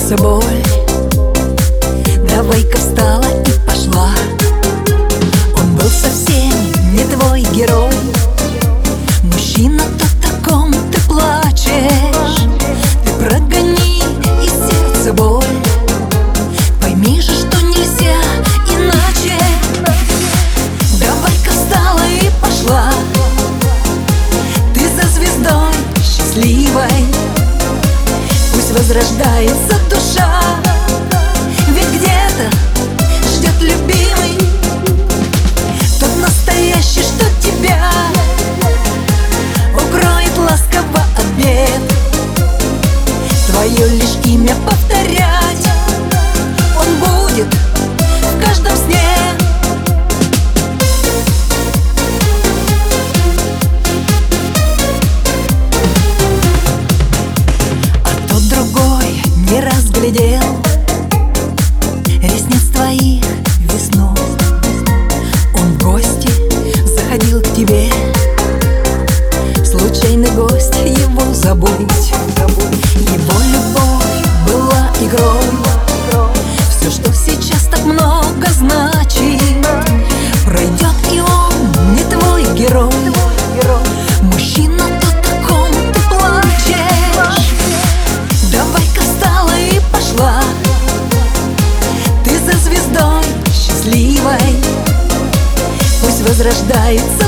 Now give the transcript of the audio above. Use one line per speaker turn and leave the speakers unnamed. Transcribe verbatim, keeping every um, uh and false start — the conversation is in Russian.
сердце боль. Давай-ка встала и пошла. Он был совсем не твой герой. Мужчина, то о ком ты плачешь. Ты прогони из сердца боль. Пойми же, что нельзя иначе. Давай-ка встала и пошла. Ты за звездой счастливой. Пусть возрождается душа. Ведь где-то ждет любимый, тот настоящий, что тебя укроет ласково от бед. Твое лишь имя повторять он будет в каждом сне. А тот другой не разглядел ресниц твоих весну. Он в гости заходил к тебе. Случайный гость, его забудь. Его любовь была игрой. Все, что сейчас так много значит, пройдет, и он не твой герой. Мужчина, тот, о ком ты плачешь. Давай-ка встала и пошла. Ты за звездой счастливой. Пусть возрождается